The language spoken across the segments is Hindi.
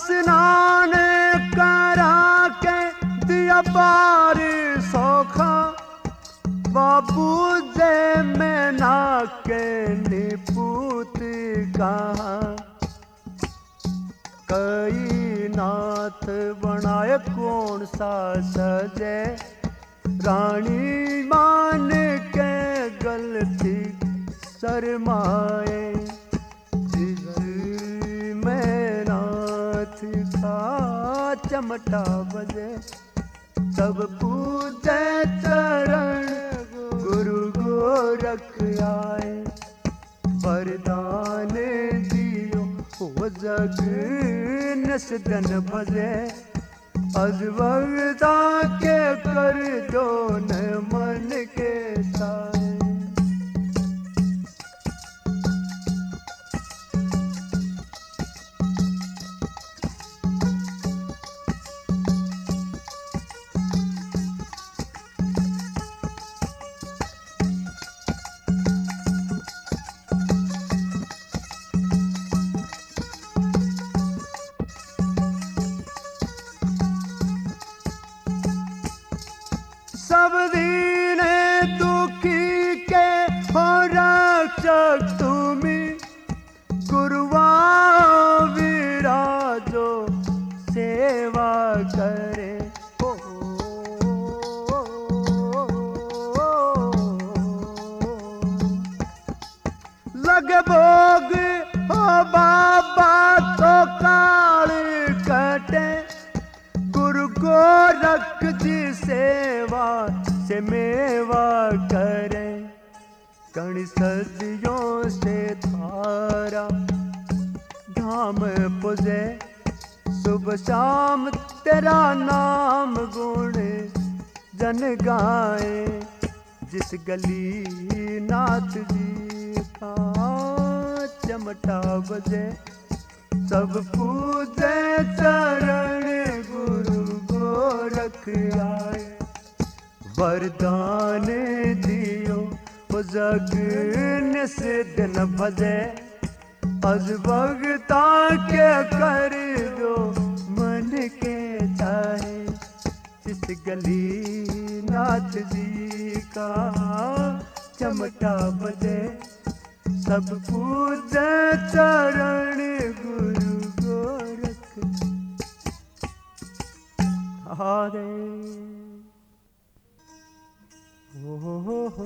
स्नान करा के दिया पार सौखा, बाबू जे में ना के निपूत कहाँ। कई नाथ बनाए कौन सा सजे, रानी मान के गलती शर्माए। जिसमें नाथ का चमटा बजे, सब पूजे चरण गुरु गोरख आए। वरदान दियो वो जग निस दिन भजे, अज भगता के कर दो न मन के साए। सब दीन दुखी के हो रक्षक तुम्ही, गुरुवा विराजो सेवा करे। लग भोग हो बाबा तो काल कटे, गुरु गोरख जी सेवा से मेवा करे। कण सदियों से थारा धाम पुजे, सुबह शाम तेरा नाम गुण जन गाए। जिस गली नाथ जी का चमटा बजे, सब पूजे चरण गुरु गोरख आए। वरदान दियो वो जग निस दिन भजे, अज भगता के कर दो मन के चाहे। जिस गली नाथ जी का चमटा बजे, सब पूजे चरण गुरु गोरख हरे। हो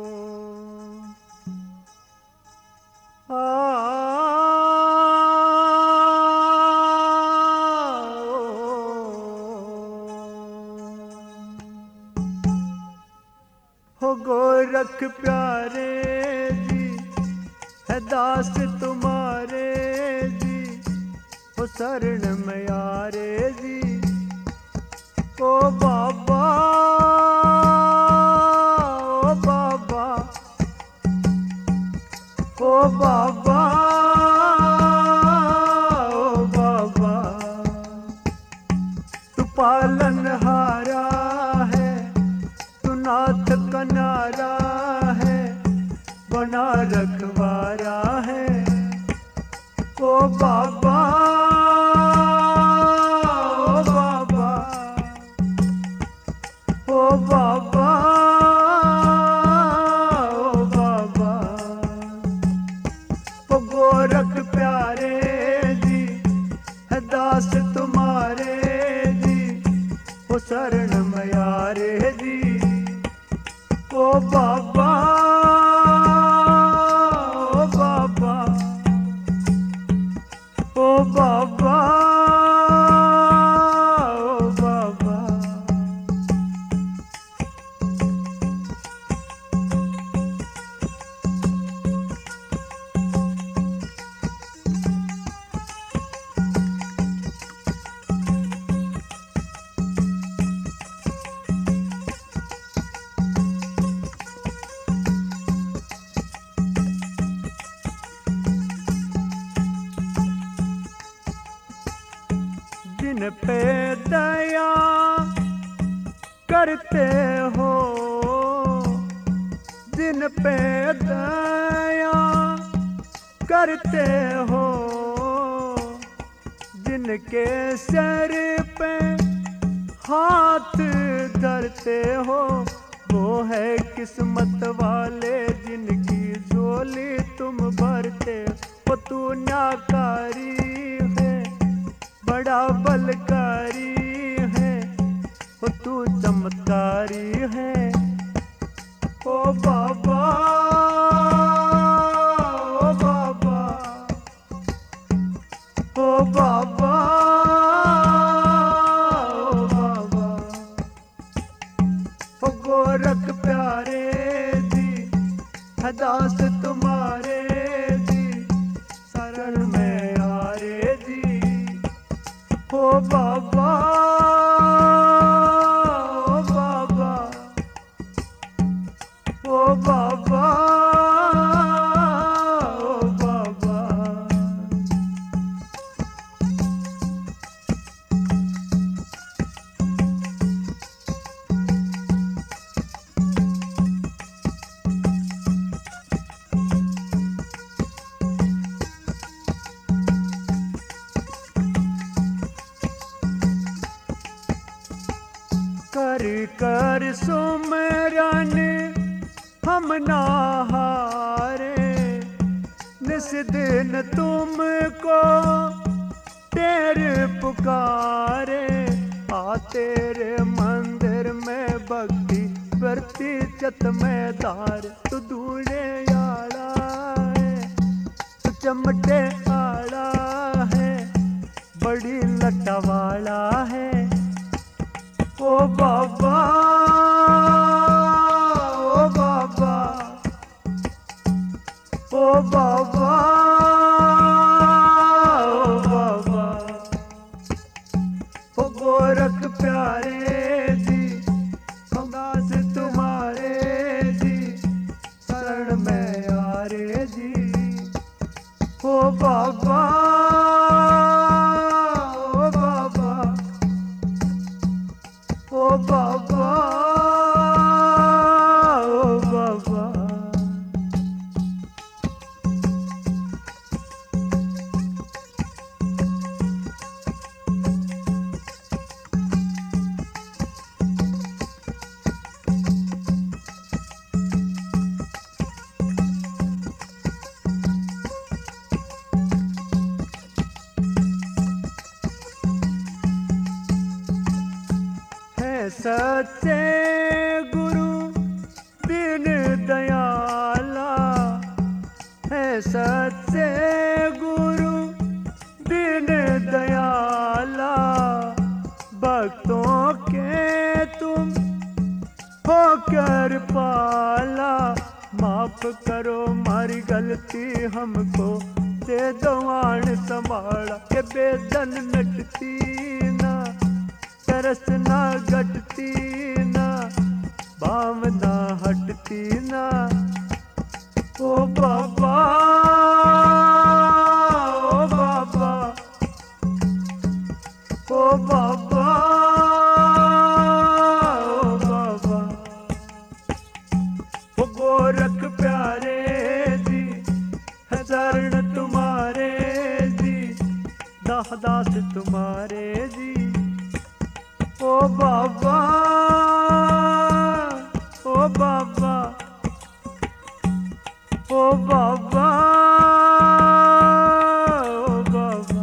गोरख प्यारे जी है दास तुम्हारे जी, हो शरण में आरे जी। ओ बाबा ओ बाबा ओ बाबा ओ बाबा, तू पालन हारा है, तू नाथ कनारा है, बना रखवारा है। ओ बाबा ओ बाबा ओ बाबा ओ बाबा, ओ गोरख प्यारे जी है दास तुम्हारे जी, ओ शरण में आरे जी। ओ बाबा ओ बाबा ओ बाबा ओ बाबा, जिन पे दया करते हो, जिन पे दया करते हो, जिनके सर पे हाथ धरते हो वो है किस्मत वाले, जिनकी झोली तुम भरते हो। तू न्याकारी है, बड़ा बलकारी है, ओ तू चमत्कारी है। ओ बाबा, ओ बाबा, ओ बाबा, ओ बाबा, ओ गोरख प्यारे जी, हदास तुम्हारे जी, शरण में आ रे जी। ओ बाबा, ओ बाबा, ओ बाबा, ओ बाबा। कर कर सुमरन हम ना हारे, निस दिन तुमको तेरे पुकारे। आ तेरे मंदिर में भक्ति प्रतिशत में धार। तू दूरे आड़ा है, तू चमटे आड़ा है, बड़ी लटवाला है। ओ बाबा, ओ बाबा, ओ बाबा, ओ बाबा, ओ गोरख प्यारे जी, दास तुम्हारे जी, शरण में आ रे जी। ओ बाबा, ओ बाबा, ओ बाबा, ओ बाबा। सच्चे गुरु दीन दयाला है, सच्चे गुरु दीन दयाला। भक्तों के तुम होकर पाला, माफ करो मारी गलती हमको, दे दो आन संभाला। के बेदन नटती ना, तरस ना घटती ना, भावना हटती ना। ओ बाबा, ओ बाबा, ओ बाबा, ओ बाबा, ओ गोरख प्यारे जी, है शरण तुम्हारे जी, दास तुम्हारे जी। ओ बाबा, ओ बाबा, ओ बाबा, ओ बाबा।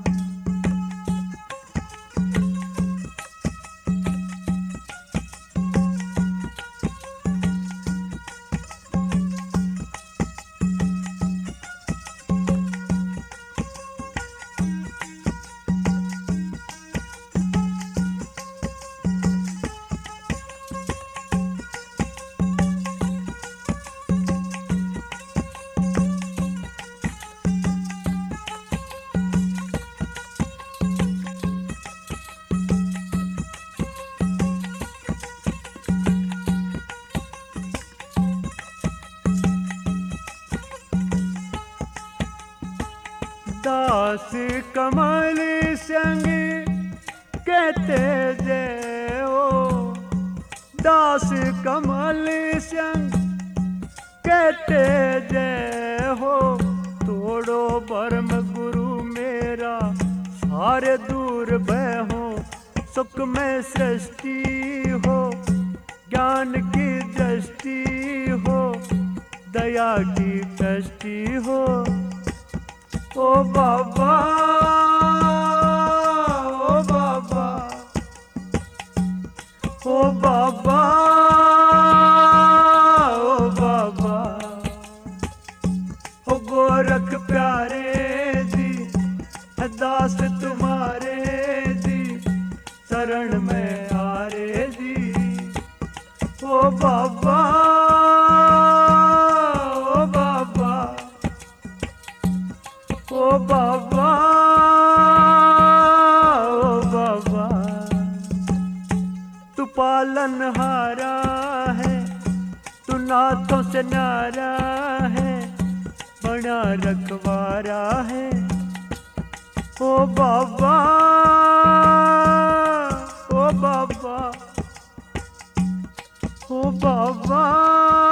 दास कमल संग कहते जय हो, दास कमल संग कहते जय हो। तोड़ो भरम गुरु मेरा सारे दूर भय हो, सुख में सृष्टि हो, ज्ञान की दृष्टि हो, दया की दृष्टि हो। ओ बाबा, ओ बाबा, ओ बाबा, ओ बाबा, ओ गोरख प्यारे दी, दास तुम्हारे दी, शरण में आ रे दी। ओ बाबा, ओ बाबा, ओ बाबा, ओ बाबा, तू पालनहारा है, तू नाथों से न्यारा है, बड़ा रखवारा है। ओ बाबा, ओ बाबा, ओ बाबा।